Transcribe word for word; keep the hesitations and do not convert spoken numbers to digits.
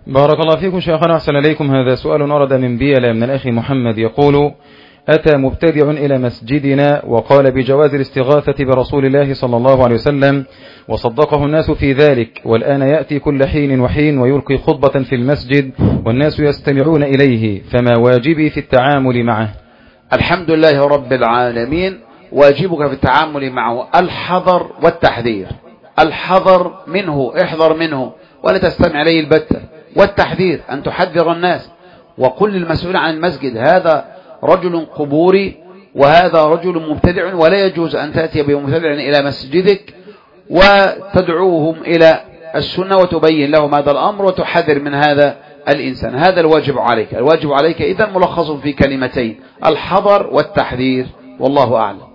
بارك الله فيكم شيخنا، أحسن إليكم. هذا سؤال ورد من بيلا من الأخ محمد يقول: أتى مبتدع إلى مسجدنا وقال بجواز الاستغاثة برسول الله صلى الله عليه وسلم، وصدقه الناس في ذلك، والآن يأتي كل حين وحين ويلقي خطبة في المسجد والناس يستمعون إليه، فما واجبي في التعامل معه؟ الحمد لله رب العالمين. واجبك في التعامل معه الحذر والتحذير. الحذر منه، احذر منه ولا تستمع إليه البتة، والتحذير أن تحذر الناس وقل للمسؤول عن المسجد: هذا رجل قبوري وهذا رجل مبتدع، ولا يجوز أن تأتي بمبتدع إلى مسجدك وتدعوهم إلى السنة وتبين لهم هذا الأمر وتحذر من هذا الإنسان. هذا الواجب عليك. الواجب عليك إذن ملخص في كلمتين: الحذر والتحذير، والله أعلم.